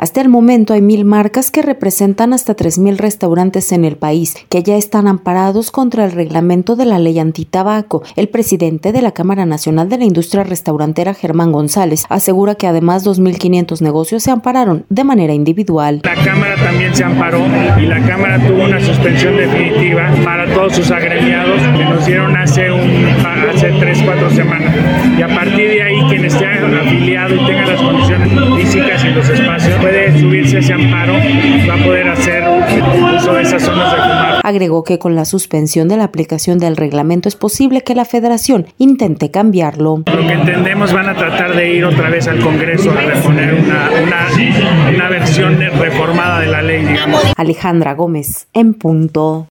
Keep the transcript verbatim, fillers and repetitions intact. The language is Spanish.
Hasta el momento hay mil marcas que representan hasta tres mil restaurantes en el país que ya están amparados contra el reglamento de la ley antitabaco. El presidente de la Cámara Nacional de la Industria Restaurantera, Germán González, asegura que además dos mil quinientos negocios se ampararon de manera individual. La Cámara también se amparó y la Cámara tuvo una suspensión definitiva para todos sus agremiados que nos dieron hace, un, hace tres, cuatro semanas. Y a partir de ahí, quien esté afiliado y tenga las condiciones físicas y los espacios puede subirse a ese amparo, va a poder hacer uso de esas zonas de fumar. Agregó que con la suspensión de la aplicación del reglamento es posible que la Federación intente cambiarlo. Lo que entendemos, van a tratar de ir otra vez al Congreso a reponer una, una, una versión reformada de la ley, digamos. Alejandra Gómez, en punto.